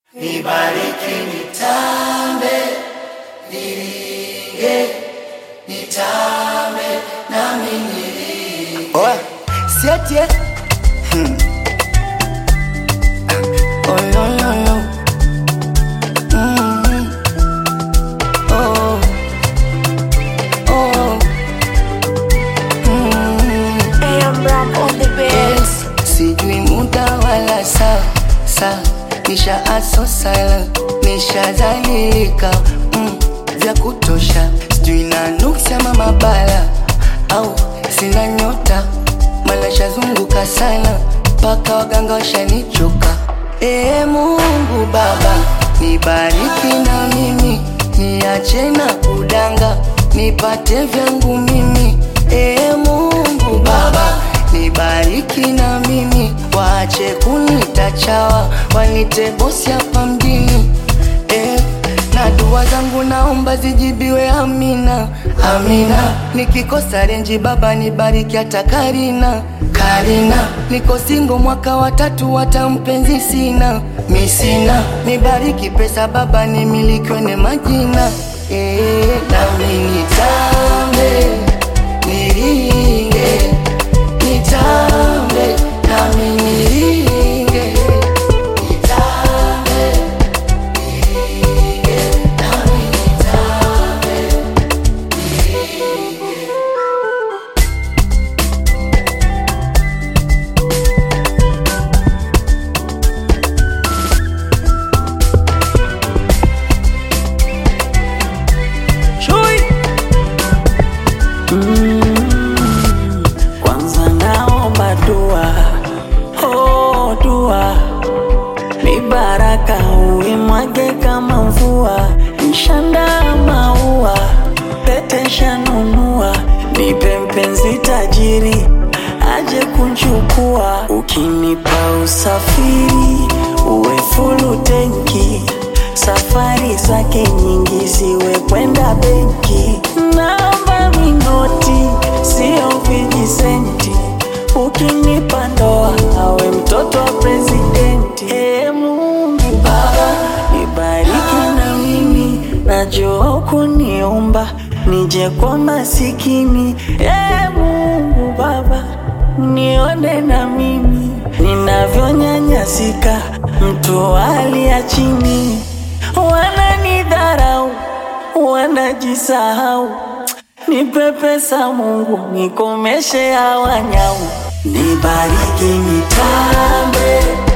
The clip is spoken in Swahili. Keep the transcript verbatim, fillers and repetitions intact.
Nibariki nitambe, niringe, nitambe, nami niringe. Oa, siatie. Hmm. Oh no no no. Mm-hmm. Oh. Oh. Mm-hmm. I am Ram on the bed. Yes. Sijui muda wala saa, saa. Nisha aso silent, nisha zalilika mm, vya kutosha. Sijui na nuksi ama mabala au sina nyota, mala shazunguka sana paka waganga washanichoka. Ee Mungu Baba, nibariki na mimi, niache na kudanga, nipate vyangu mimi. Ee Mungu Baba, nibariki na mimi, waache kunita chawa, wanite bosi hapa mjini. Eh, na dua zangu naomba zijibiwe amina, amina. Nikikosa renji Baba nibariki hata Karina, Karina. Niko single mwaka wa tatu hata mpenzi sina, mi sina. Nibariki pesa Baba nimilikiwe ne majina. Eh, nami nitambe, niringe, nitambe, nami niringe, nitambe, niringe, nami nitambe, niringe. Chui. Mm. Kwanza naomba dua, oh dua, ni baraka uimwage kama mvua. Nshanda maua, pete shanunua, nipe mpenzi tajiri aje kunchukua. Ukinipa usafiri uwe fulu tenki, safari zake nyingi ziwe kwenda benki. Naomba minoti sio vijisenti, ukinipa ndoa awe mtoto wa presidenti. Ee Mungu Baba, nibariki na mimi, najua kuniumba nije kwa masikini. Ee Mungu Baba, nione na mimi ninavyonyanyasika, mtu hali ya chini. Wananidharau, wanajisahau, nipe pesa Mungu nikomeshe hawa nyau. Nibariki nitambe,